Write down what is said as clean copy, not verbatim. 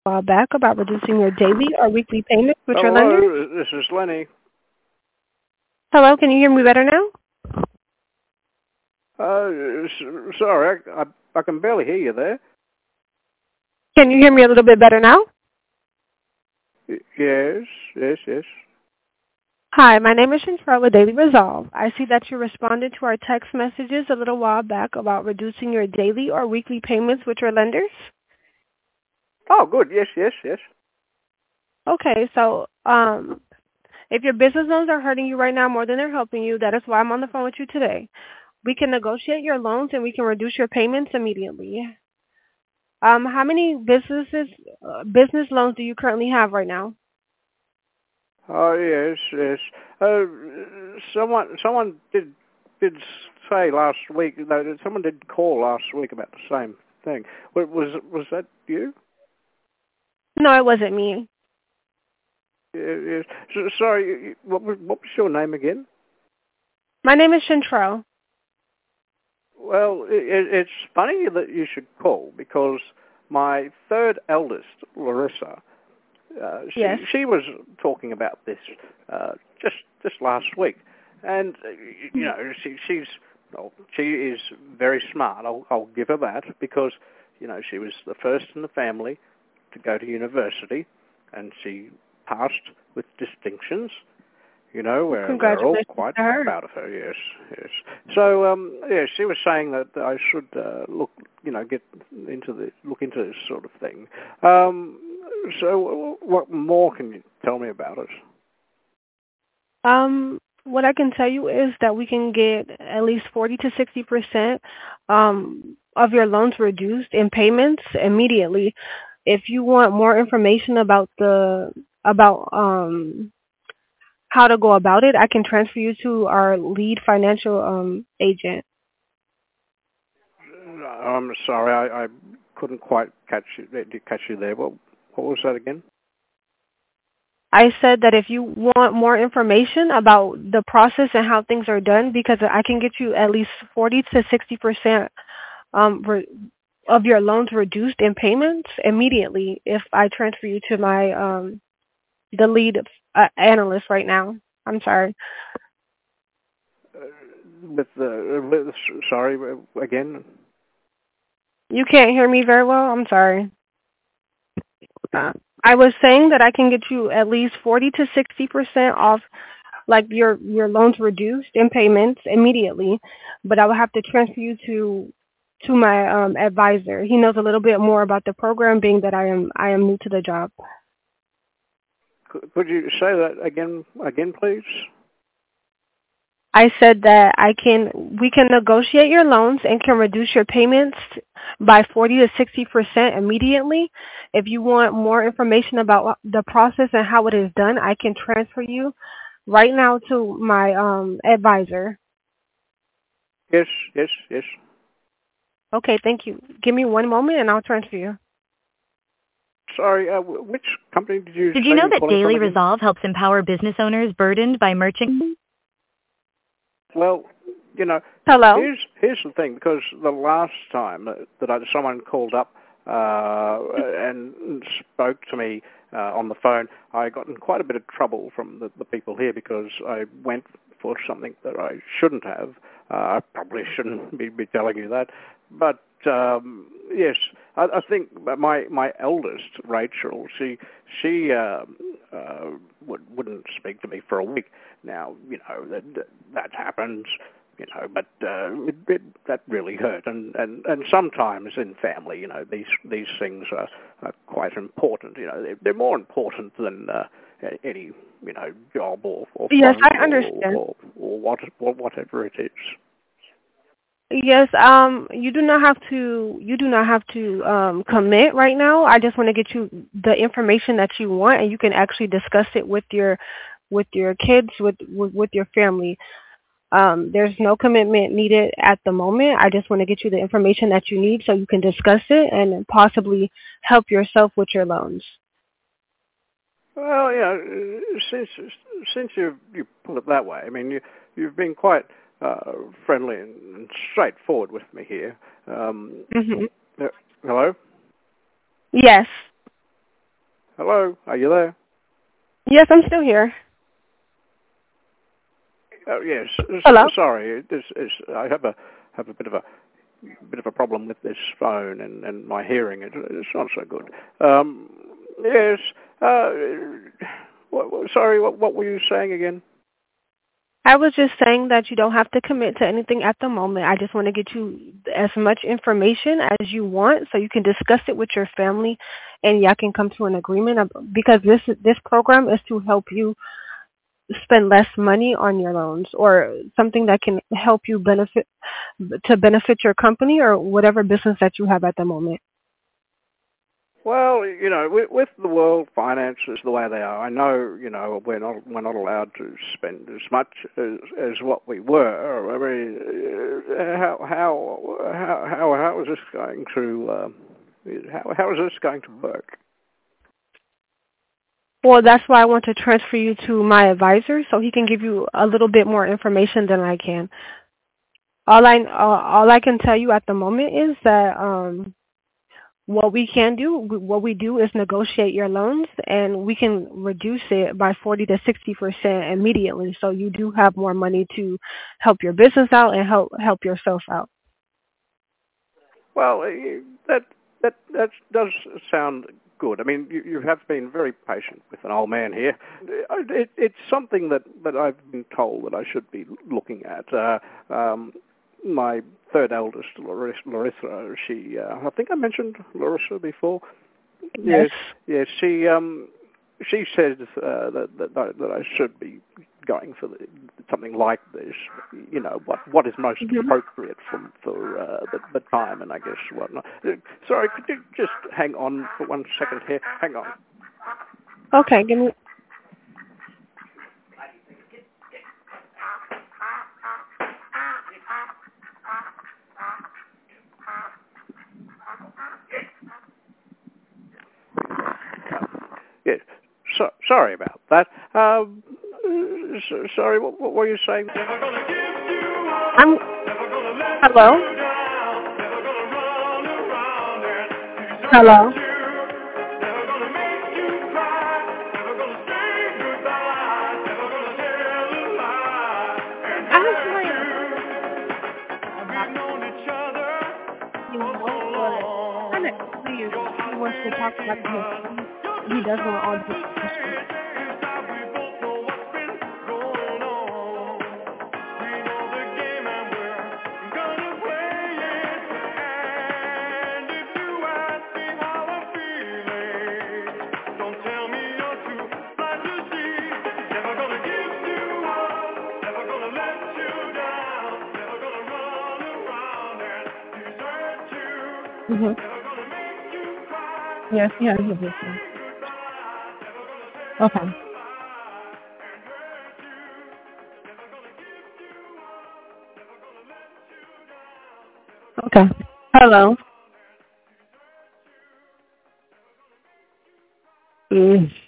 while back about reducing your daily or weekly payments with your lenders. Hello, this is Lenny. Hello, can you hear me better now? Sorry, I can barely hear you there. Can you hear me a little bit better now? Yes. Hi, my name is Chantrell with Daily Resolve. I see that you responded to our text messages a little while back about reducing your daily or weekly payments with your lenders. Oh, good. Yes. Okay, so if your business loans are hurting you right now more than they're helping you, that is why I'm on the phone with you today. We can negotiate your loans and we can reduce your payments immediately. How many business loans do you currently have right now? Oh, yes. Uh, someone did say last week. No, someone did call last week about the same thing. Was that you? No, it wasn't me. Yes. Sorry. What was your name again? My name is Chantrell. Well, it's funny that you should call because my third eldest, Larissa, Yes. she was talking about this just last week, and she is very smart. I'll give her that because she was the first in the family to go to university, and she passed with distinctions. Where they're all Congratulations quite to her. proud of her. Yes. So, she was saying that I should look into this sort of thing. So, what more can you tell me about it? What I can tell you is that we can get at least 40 to 60% of your loans reduced in payments immediately. If you want more information about how to go about it, I can transfer you to our lead financial agent. I'm sorry, I couldn't quite catch you there. What was that again? I said that if you want more information about the process and how things are done, because I can get you at least 40 to 60% of your loans reduced in payments immediately if I transfer you to my the lead analyst right now. I'm sorry. Sorry again. You can't hear me very well. I'm sorry. I was saying that I can get you at least 40 to 60% off, like your loans reduced in payments immediately, but I will have to transfer you to my advisor. He knows a little bit more about the program, being that I am new to the job. Could you say that again, please? I said that we can negotiate your loans and can reduce your payments by 40 to 60% immediately. If you want more information about the process and how it is done, I can transfer you right now to my advisor. Yes. Okay, thank you. Give me one moment and I'll transfer you. Sorry, which company did you Did say you know you're that calling from Daily again? Resolve helps empower business owners burdened by merchant? Well, Hello? here's the thing, because the last time that someone called up and spoke to me on the phone, I got in quite a bit of trouble from the people here because I went for something that I shouldn't have. I probably shouldn't be telling you that, but yes, I think my eldest, Rachel, she wouldn't speak to me for a week. Now, that happens, but that really hurt. And sometimes in family, these things are quite important. They're more important than any, job or Yes, phone I call understand. or whatever it is. Yes, you do not have to commit right now. I just want to get you the information that you want, and you can actually discuss it with your kids, with your family. There's no commitment needed at the moment. I just want to get you the information that you need so you can discuss it and possibly help yourself with your loans. Well, since you put it that way, I mean, you've been quite friendly and straightforward with me here. Mhm. Hello? Yes. Hello, are you there? Yes, I'm still here. Yes. Hello? Sorry, I have a bit of a problem with this phone and my hearing. It's not so good. Yes. Sorry, what were you saying again? I was just saying that you don't have to commit to anything at the moment. I just want to get you as much information as you want so you can discuss it with your family and y'all can come to an agreement because this program is to help you spend less money on your loans or something that can help you benefit your company or whatever business that you have at the moment. Well, with the world finances the way they are, I know, we're not allowed to spend as much as what we were. I mean, how is this going to how is this going to work? Well, that's why I want to transfer you to my advisor so he can give you a little bit more information than I can. All I can tell you at the moment is that what we do is negotiate your loans, and we can reduce it by 40 to 60% immediately. So you do have more money to help your business out and help yourself out. Well, that does sound good. I mean, you have been very patient with an old man here. It's something that I've been told that I should be looking at. My third eldest, Larissa, she, I think I mentioned Larissa before. Yes. Yes. She says that I should be going for something like this. What is most appropriate for the time, and I guess whatnot. Sorry, could you just hang on for 1 second here? Hang on. Okay, give me. Yes. Sorry about that. Sorry, what were you saying? Hello? Hello? He wants to talk about his son. He does want all the questions. Mm-hmm. Yes, he has a business. Okay. Okay. Hello.